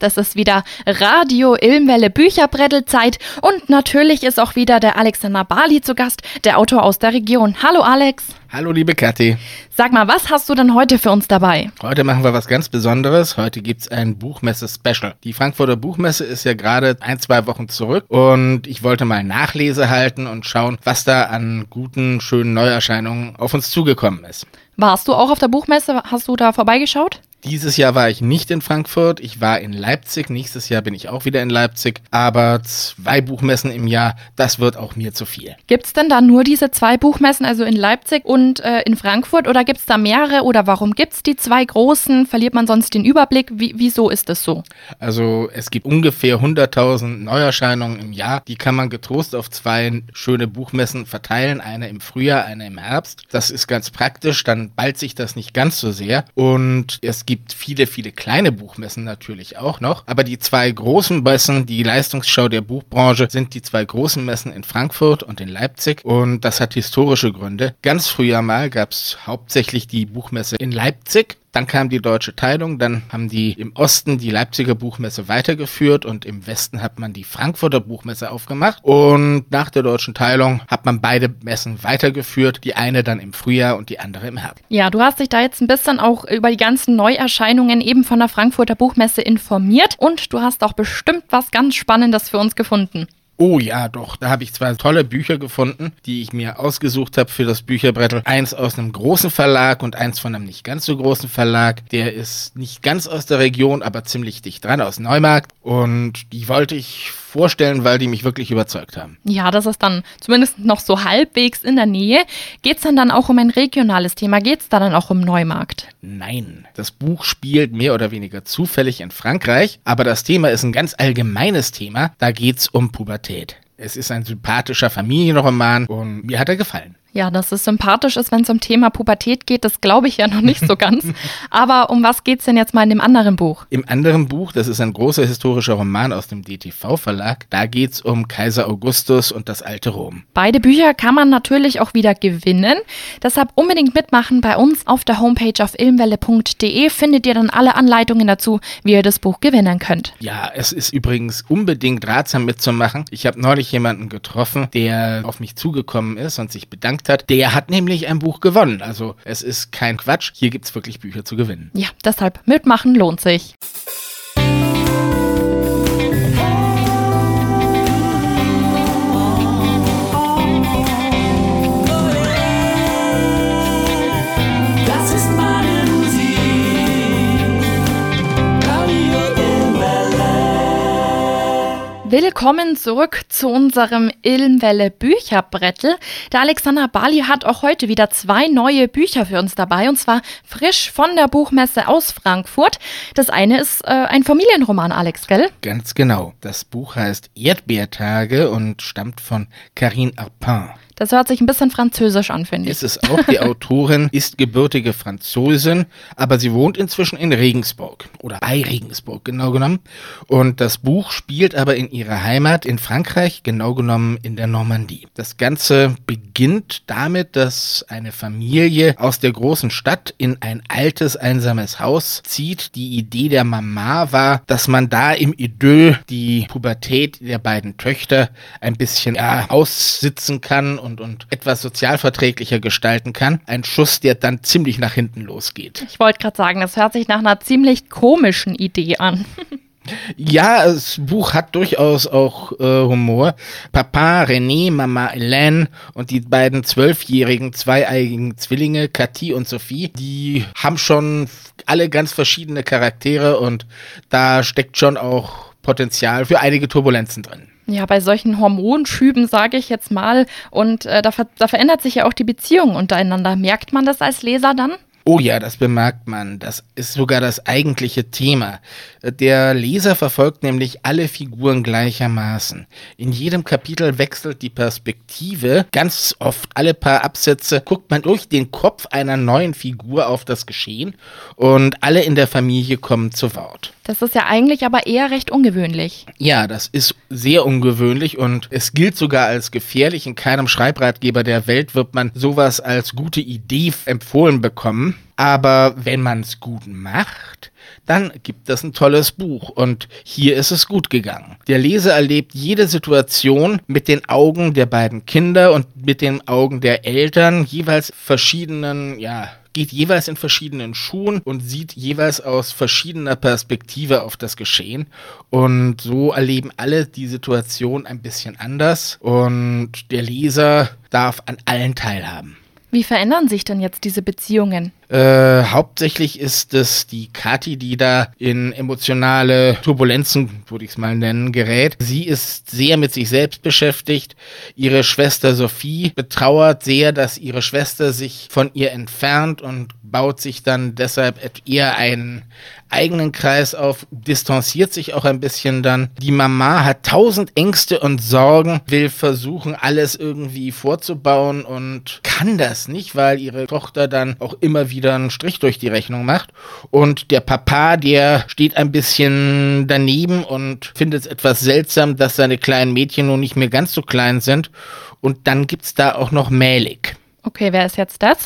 Es ist wieder Radio Ilmwelle Bücherbrettelzeit und natürlich ist auch wieder der Alexander Bali zu Gast, der Autor aus der Region. Hallo Alex. Hallo liebe Kathi. Sag mal, was hast du denn heute für uns dabei? Heute machen wir was ganz Besonderes. Heute gibt's ein Buchmesse-Special. Die Frankfurter Buchmesse ist ja gerade 1-2 Wochen zurück und ich wollte mal Nachlese halten und schauen, was da an guten, schönen Neuerscheinungen auf uns zugekommen ist. Warst du auch auf der Buchmesse? Hast du da vorbeigeschaut? Dieses Jahr war ich nicht in Frankfurt, ich war in Leipzig. Nächstes Jahr bin ich auch wieder in Leipzig. Aber 2 Buchmessen im Jahr, das wird auch mir zu viel. Gibt's denn da nur diese 2 Buchmessen, also in Leipzig und in Frankfurt? Oder gibt's da mehrere? Oder warum gibt's die 2 großen? Verliert man sonst den Überblick? Wieso ist das so? Also es gibt ungefähr 100.000 Neuerscheinungen im Jahr. Die kann man getrost auf 2 schöne Buchmessen verteilen. Eine im Frühjahr, eine im Herbst. Das ist ganz praktisch, dann ballt sich das nicht ganz so sehr. Und es gibt viele, viele kleine Buchmessen natürlich auch noch. Aber die 2 großen Messen, die Leistungsschau der Buchbranche, sind die 2 großen Messen in Frankfurt und in Leipzig. Und das hat historische Gründe. Ganz früher mal gab es hauptsächlich die Buchmesse in Leipzig. Dann kam die Deutsche Teilung, dann haben die im Osten die Leipziger Buchmesse weitergeführt und im Westen hat man die Frankfurter Buchmesse aufgemacht. Und nach der Deutschen Teilung hat man beide Messen weitergeführt, die eine dann im Frühjahr und die andere im Herbst. Ja, du hast dich da jetzt ein bisschen auch über die ganzen Neuerscheinungen eben von der Frankfurter Buchmesse informiert und du hast auch bestimmt was ganz Spannendes für uns gefunden. Oh ja, doch. Da habe ich 2 tolle Bücher gefunden, die ich mir ausgesucht habe für das Bücherbrettel. Eins aus einem großen Verlag und eins von einem nicht ganz so großen Verlag. Der ist nicht ganz aus der Region, aber ziemlich dicht dran, aus Neumarkt. Und die wollte ich vorstellen, weil die mich wirklich überzeugt haben. Ja, das ist dann zumindest noch so halbwegs in der Nähe. Geht's dann auch um ein regionales Thema? Geht's da dann auch um Neumarkt? Nein, das Buch spielt mehr oder weniger zufällig in Frankreich, aber das Thema ist ein ganz allgemeines Thema. Da geht's um Pubertät. Es ist ein sympathischer Familienroman und mir hat er gefallen. Ja, dass es sympathisch ist, wenn es um Thema Pubertät geht, das glaube ich ja noch nicht so ganz. Aber um was geht's denn jetzt mal in dem anderen Buch? Im anderen Buch, das ist ein großer historischer Roman aus dem DTV-Verlag, da geht's um Kaiser Augustus und das alte Rom. Beide Bücher kann man natürlich auch wieder gewinnen. Deshalb unbedingt mitmachen bei uns auf der Homepage auf ilmwelle.de findet ihr dann alle Anleitungen dazu, wie ihr das Buch gewinnen könnt. Ja, es ist übrigens unbedingt ratsam mitzumachen. Ich habe neulich jemanden getroffen, der auf mich zugekommen ist und sich bedankt hat. Der hat nämlich ein Buch gewonnen. Also es ist kein Quatsch. Hier gibt es wirklich Bücher zu gewinnen. Ja, deshalb mitmachen lohnt sich. Willkommen zurück zu unserem Ilmwelle Bücherbrettel. Der Alexander Bali hat auch heute wieder 2 neue Bücher für uns dabei und zwar frisch von der Buchmesse aus Frankfurt. Das eine ist ein Familienroman, Alex, gell? Ganz genau. Das Buch heißt Erdbeertage und stammt von Karine Arpin. Das hört sich ein bisschen französisch an, finde ich. Ist es auch. Die Autorin ist gebürtige Französin, aber sie wohnt inzwischen in Regensburg oder bei Regensburg genau genommen. Und das Buch spielt aber in ihrer Heimat in Frankreich, genau genommen in der Normandie. Das Ganze beginnt damit, dass eine Familie aus der großen Stadt in ein altes, einsames Haus zieht. Die Idee der Mama war, dass man da im Idyll die Pubertät der beiden Töchter ein bisschen aussitzen kann und etwas sozialverträglicher gestalten kann. Ein Schuss, der dann ziemlich nach hinten losgeht. Ich wollte gerade sagen, das hört sich nach einer ziemlich komischen Idee an. Ja, das Buch hat durchaus auch Humor. Papa, René, Mama Hélène und die beiden 12-jährigen zweieigigen Zwillinge, Cathy und Sophie, die haben schon alle ganz verschiedene Charaktere und da steckt schon auch Potenzial für einige Turbulenzen drin. Ja, bei solchen Hormonschüben, sage ich jetzt mal, und da verändert sich ja auch die Beziehung untereinander. Merkt man das als Leser dann? Oh ja, das bemerkt man. Das ist sogar das eigentliche Thema. Der Leser verfolgt nämlich alle Figuren gleichermaßen. In jedem Kapitel wechselt die Perspektive. Ganz oft, alle paar Absätze, guckt man durch den Kopf einer neuen Figur auf das Geschehen und alle in der Familie kommen zu Wort. Das ist ja eigentlich aber eher recht ungewöhnlich. Ja, das ist sehr ungewöhnlich und es gilt sogar als gefährlich. In keinem Schreibratgeber der Welt wird man sowas als gute Idee empfohlen bekommen. haben. Aber wenn man es gut macht, dann gibt es ein tolles Buch. Und hier ist es gut gegangen. Der Leser erlebt jede Situation mit den Augen der beiden Kinder und mit den Augen der Eltern, geht jeweils in verschiedenen Schuhen und sieht jeweils aus verschiedener Perspektive auf das Geschehen. Und so erleben alle die Situation ein bisschen anders. Und der Leser darf an allen teilhaben. Wie verändern sich denn jetzt diese Beziehungen? Hauptsächlich ist es die Kathi, die da in emotionale Turbulenzen, würde ich es mal nennen, gerät. Sie ist sehr mit sich selbst beschäftigt. Ihre Schwester Sophie betrauert sehr, dass ihre Schwester sich von ihr entfernt und baut sich dann deshalb eher einen eigenen Kreis auf, distanziert sich auch ein bisschen dann. Die Mama hat 1000 Ängste und Sorgen, will versuchen, alles irgendwie vorzubauen und kann das nicht, weil ihre Tochter dann auch immer wieder einen Strich durch die Rechnung macht. Und der Papa, der steht ein bisschen daneben und findet es etwas seltsam, dass seine kleinen Mädchen nun nicht mehr ganz so klein sind. Und dann gibt's da auch noch Melik. Okay, wer ist jetzt das?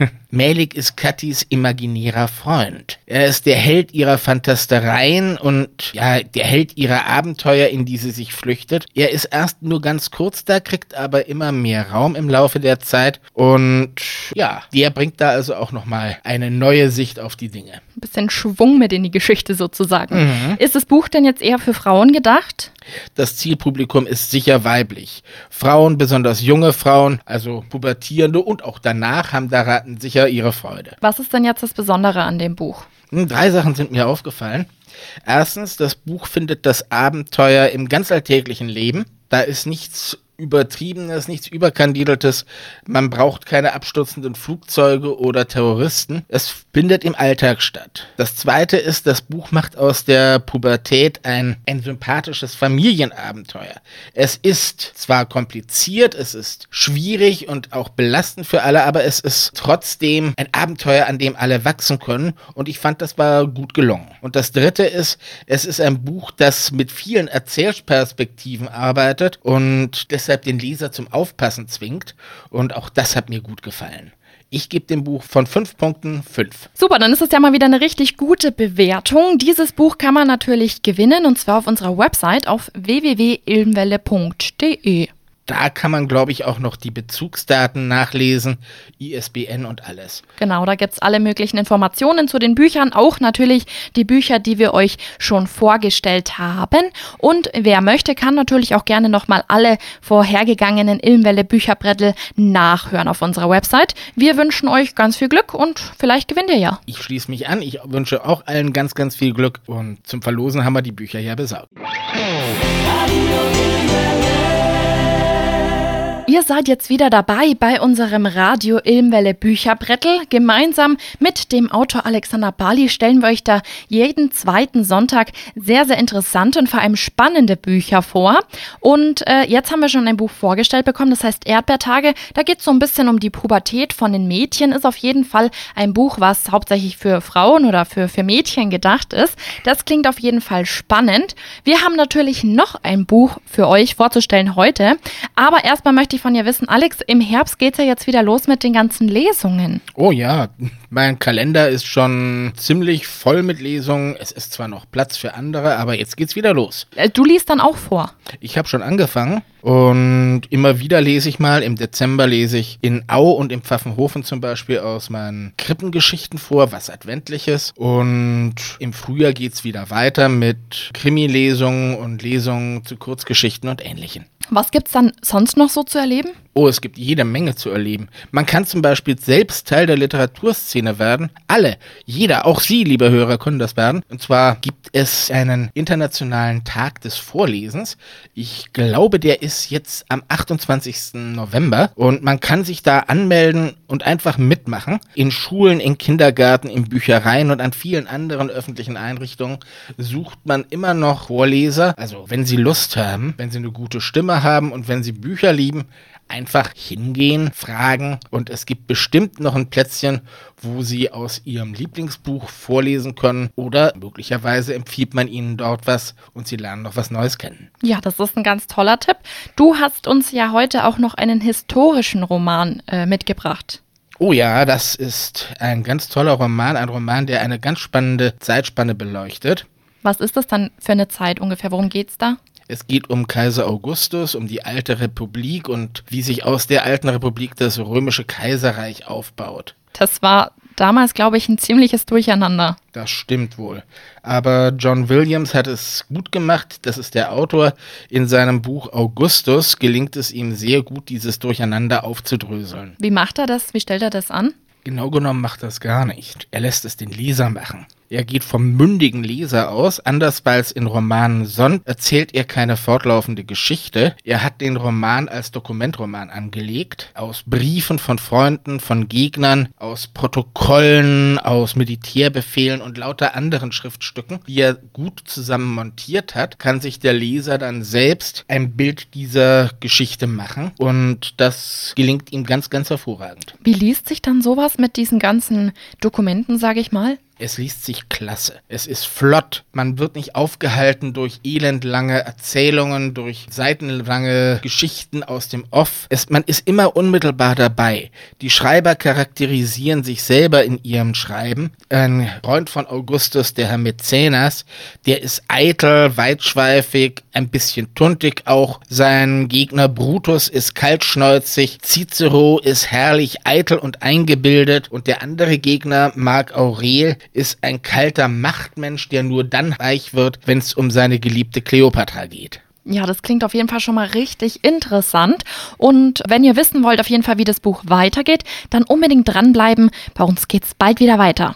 Melik ist Kathis imaginärer Freund. Er ist der Held ihrer Fantastereien und der Held ihrer Abenteuer, in die sie sich flüchtet. Er ist erst nur ganz kurz da, kriegt aber immer mehr Raum im Laufe der Zeit und der bringt da also auch nochmal eine neue Sicht auf die Dinge. Ein bisschen Schwung mit in die Geschichte sozusagen. Ist das Buch denn jetzt eher für Frauen gedacht? Das Zielpublikum ist sicher weiblich. Frauen, besonders junge Frauen, also Pubertierende und auch danach, haben daran sicher ihre Freude. Was ist denn jetzt das Besondere an dem Buch? 3 Sachen sind mir aufgefallen. Erstens, das Buch findet das Abenteuer im ganz alltäglichen Leben. Da ist nichts Übertriebenes, nichts Überkandideltes. Man braucht keine abstürzenden Flugzeuge oder Terroristen. Es findet im Alltag statt. Das Zweite ist, das Buch macht aus der Pubertät ein sympathisches Familienabenteuer. Es ist zwar kompliziert, es ist schwierig und auch belastend für alle, aber es ist trotzdem ein Abenteuer, an dem alle wachsen können. Und ich fand, das war gut gelungen. Und das Dritte ist, es ist ein Buch, das mit vielen Erzählperspektiven arbeitet und deshalb den Leser zum Aufpassen zwingt. Und auch das hat mir gut gefallen. Ich gebe dem Buch von 5 Punkten 5. Super, dann ist es ja mal wieder eine richtig gute Bewertung. Dieses Buch kann man natürlich gewinnen und zwar auf unserer Website auf www.ilmwelle.de. Da kann man, glaube ich, auch noch die Bezugsdaten nachlesen, ISBN und alles. Genau, da gibt es alle möglichen Informationen zu den Büchern, auch natürlich die Bücher, die wir euch schon vorgestellt haben. Und wer möchte, kann natürlich auch gerne nochmal alle vorhergegangenen Ilmwelle Bücherbrettel nachhören auf unserer Website. Wir wünschen euch ganz viel Glück und vielleicht gewinnt ihr ja. Ich schließe mich an, ich wünsche auch allen ganz, ganz viel Glück und zum Verlosen haben wir die Bücher ja besorgt. Ihr seid jetzt wieder dabei bei unserem Radio Ilmwelle Bücherbrettel. Gemeinsam mit dem Autor Alexander Bali stellen wir euch da jeden zweiten Sonntag sehr, sehr interessante und vor allem spannende Bücher vor. Und jetzt haben wir schon ein Buch vorgestellt bekommen, das heißt Erdbeertage. Da geht es so ein bisschen um die Pubertät von den Mädchen. Ist auf jeden Fall ein Buch, was hauptsächlich für Frauen oder für Mädchen gedacht ist. Das klingt auf jeden Fall spannend. Wir haben natürlich noch ein Buch für euch vorzustellen heute. Aber erstmal möchte ich von dir wissen, Alex, im Herbst geht es ja jetzt wieder los mit den ganzen Lesungen. Oh ja, mein Kalender ist schon ziemlich voll mit Lesungen. Es ist zwar noch Platz für andere, aber jetzt geht's wieder los. Du liest dann auch vor? Ich habe schon angefangen und immer wieder lese ich mal. Im Dezember lese ich in Au und im Pfaffenhofen zum Beispiel aus meinen Krippengeschichten vor, was Adventliches. Und im Frühjahr geht's wieder weiter mit Krimi-Lesungen und Lesungen zu Kurzgeschichten und Ähnlichem. Was gibt's dann sonst noch so zu erleben? Oh, es gibt jede Menge zu erleben. Man kann zum Beispiel selbst Teil der Literaturszene werden. Alle, jeder, auch Sie, liebe Hörer, können das werden. Und zwar gibt es einen internationalen Tag des Vorlesens. Ich glaube, der ist jetzt am 28. November. Und man kann sich da anmelden und einfach mitmachen. In Schulen, in Kindergärten, in Büchereien und an vielen anderen öffentlichen Einrichtungen sucht man immer noch Vorleser. Also wenn Sie Lust haben, wenn Sie eine gute Stimme haben und wenn Sie Bücher lieben, einfach hingehen, fragen und es gibt bestimmt noch ein Plätzchen, wo Sie aus Ihrem Lieblingsbuch vorlesen können oder möglicherweise empfiehlt man Ihnen dort was und Sie lernen noch was Neues kennen. Ja, das ist ein ganz toller Tipp. Du hast uns ja heute auch noch einen historischen Roman mitgebracht. Oh ja, das ist ein ganz toller Roman, ein Roman, der eine ganz spannende Zeitspanne beleuchtet. Was ist das dann für eine Zeit ungefähr? Worum geht's da? Es geht um Kaiser Augustus, um die alte Republik und wie sich aus der alten Republik das römische Kaiserreich aufbaut. Das war damals, glaube ich, ein ziemliches Durcheinander. Das stimmt wohl. Aber John Williams hat es gut gemacht. Das ist der Autor. In seinem Buch Augustus gelingt es ihm sehr gut, dieses Durcheinander aufzudröseln. Wie macht er das? Wie stellt er das an? Genau genommen macht er es gar nicht. Er lässt es den Leser machen. Er geht vom mündigen Leser aus. Anders als in Romanen sonst erzählt er keine fortlaufende Geschichte. Er hat den Roman als Dokumentroman angelegt. Aus Briefen von Freunden, von Gegnern, aus Protokollen, aus Militärbefehlen und lauter anderen Schriftstücken, die er gut zusammen montiert hat, kann sich der Leser dann selbst ein Bild dieser Geschichte machen. Und das gelingt ihm ganz, ganz hervorragend. Wie liest sich dann sowas mit diesen ganzen Dokumenten, sage ich mal? Es liest sich klasse. Es ist flott. Man wird nicht aufgehalten durch elendlange Erzählungen, durch seitenlange Geschichten aus dem Off. Man ist immer unmittelbar dabei. Die Schreiber charakterisieren sich selber in ihrem Schreiben. Ein Freund von Augustus, der Herr Mäzenas, der ist eitel, weitschweifig, ein bisschen tuntig auch. Sein Gegner Brutus ist kaltschnäuzig. Cicero ist herrlich eitel und eingebildet. Und der andere Gegner, Marc Aurel, ist ein kalter Machtmensch, der nur dann reich wird, wenn es um seine geliebte Kleopatra geht. Ja, das klingt auf jeden Fall schon mal richtig interessant. Und wenn ihr wissen wollt auf jeden Fall, wie das Buch weitergeht, dann unbedingt dranbleiben. Bei uns geht's bald wieder weiter.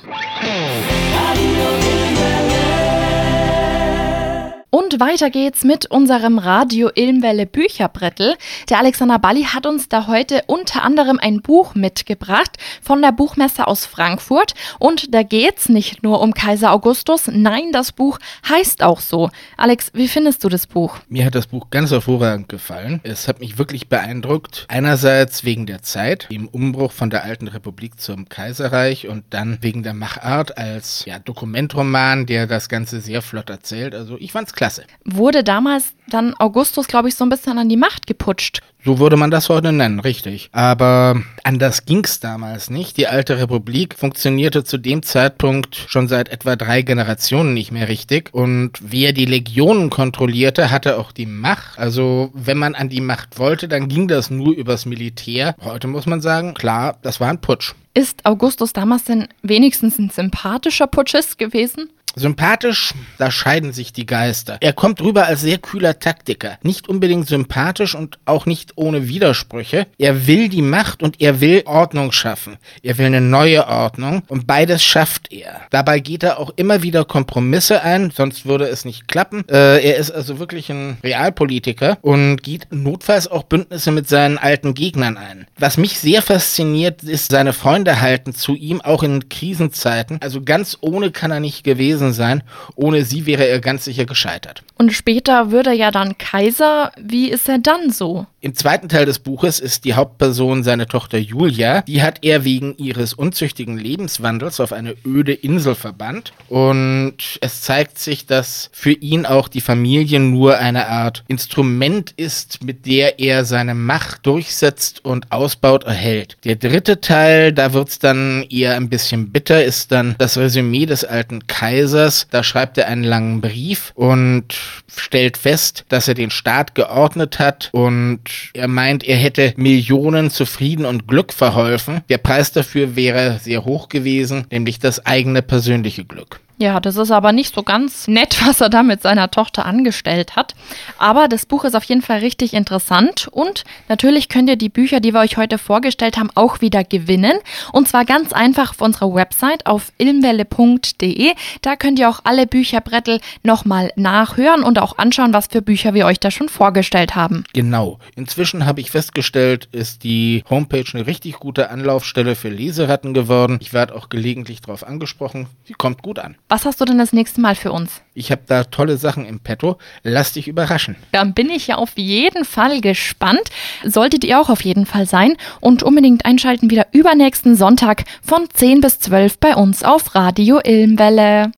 Und weiter geht's mit unserem Radio Ilmwelle Bücherbrettel. Der Alexander Balli hat uns da heute unter anderem ein Buch mitgebracht von der Buchmesse aus Frankfurt. Und da geht's nicht nur um Kaiser Augustus, nein, das Buch heißt auch so. Alex, wie findest du das Buch? Mir hat das Buch ganz hervorragend gefallen. Es hat mich wirklich beeindruckt. Einerseits wegen der Zeit, dem Umbruch von der alten Republik zum Kaiserreich und dann wegen der Machart als Dokumentroman, der das Ganze sehr flott erzählt. Also ich fand's klasse. Wurde damals dann Augustus, glaube ich, so ein bisschen an die Macht geputscht? So würde man das heute nennen, richtig. Aber anders ging's damals nicht. Die alte Republik funktionierte zu dem Zeitpunkt schon seit etwa 3 Generationen nicht mehr richtig. Und wer die Legionen kontrollierte, hatte auch die Macht. Also wenn man an die Macht wollte, dann ging das nur übers Militär. Heute muss man sagen, klar, das war ein Putsch. Ist Augustus damals denn wenigstens ein sympathischer Putschist gewesen? Sympathisch, da scheiden sich die Geister. Er kommt rüber als sehr kühler Taktiker. Nicht unbedingt sympathisch und auch nicht ohne Widersprüche. Er will die Macht und er will Ordnung schaffen. Er will eine neue Ordnung und beides schafft er. Dabei geht er auch immer wieder Kompromisse ein, sonst würde es nicht klappen. Er ist also wirklich ein Realpolitiker und geht notfalls auch Bündnisse mit seinen alten Gegnern ein. Was mich sehr fasziniert, ist, seine Freunde halten zu ihm, auch in Krisenzeiten. Also ganz ohne kann er nicht gewesen sein. Ohne sie wäre er ganz sicher gescheitert. Und später würde er ja dann Kaiser. Wie ist er dann so? Im zweiten Teil des Buches ist die Hauptperson seine Tochter Julia. Die hat er wegen ihres unzüchtigen Lebenswandels auf eine öde Insel verbannt. Und es zeigt sich, dass für ihn auch die Familie nur eine Art Instrument ist, mit der er seine Macht durchsetzt und ausbaut, erhält. Der dritte Teil, da wird's dann eher ein bisschen bitter, ist dann das Resümee des alten Kaisers. Da schreibt er einen langen Brief und stellt fest, dass er den Staat geordnet hat und er meint, er hätte Millionen zu Frieden und Glück verholfen. Der Preis dafür wäre sehr hoch gewesen, nämlich das eigene persönliche Glück. Ja, das ist aber nicht so ganz nett, was er da mit seiner Tochter angestellt hat. Aber das Buch ist auf jeden Fall richtig interessant und natürlich könnt ihr die Bücher, die wir euch heute vorgestellt haben, auch wieder gewinnen. Und zwar ganz einfach auf unserer Website auf ilmwelle.de. Da könnt ihr auch alle Bücherbrettel nochmal nachhören und auch anschauen, was für Bücher wir euch da schon vorgestellt haben. Genau. Inzwischen habe ich festgestellt, ist die Homepage eine richtig gute Anlaufstelle für Leseratten geworden. Ich werde auch gelegentlich darauf angesprochen. Sie kommt gut an. Was hast du denn das nächste Mal für uns? Ich habe da tolle Sachen im Petto. Lass dich überraschen. Dann bin ich ja auf jeden Fall gespannt. Solltet ihr auch auf jeden Fall sein. Und unbedingt einschalten wieder übernächsten Sonntag von 10 bis 12 bei uns auf Radio Ilmwelle.